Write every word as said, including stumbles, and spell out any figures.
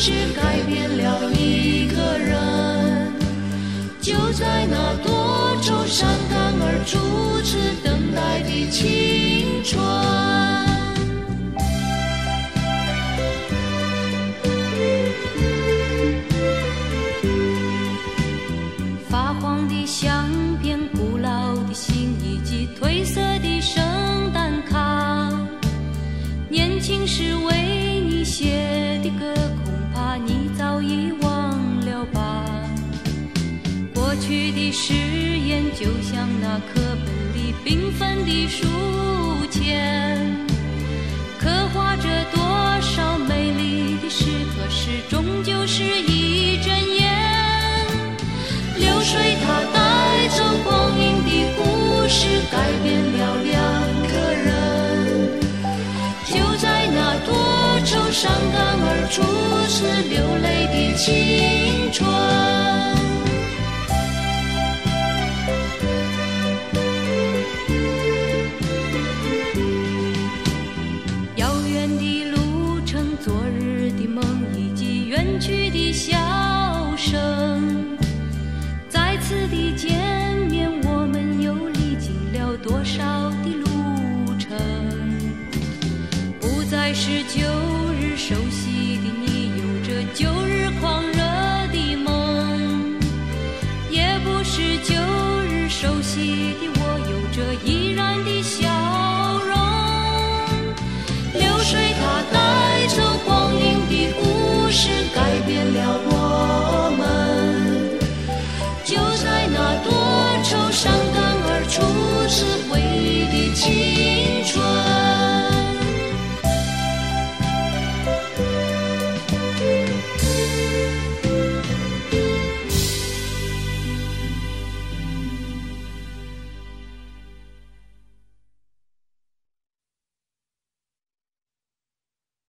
事改变了一个人，就在那多愁善感而初次等待的青春。发黄的相片，古老的信以及褪色的圣诞卡，年轻时为你写的歌，恐怕你早已忘了吧。过去的誓言就像那课本里缤纷的书签，刻画着多少美丽的诗，可是终究是一阵烟。流水它带走光阴的故事，改变了两个人，就在那多愁善感而初次流泪的青春。遥远的路程，昨日的梦以及远去的笑声，再次的见面，我们又历经了多少的路程，不再是旧日熟悉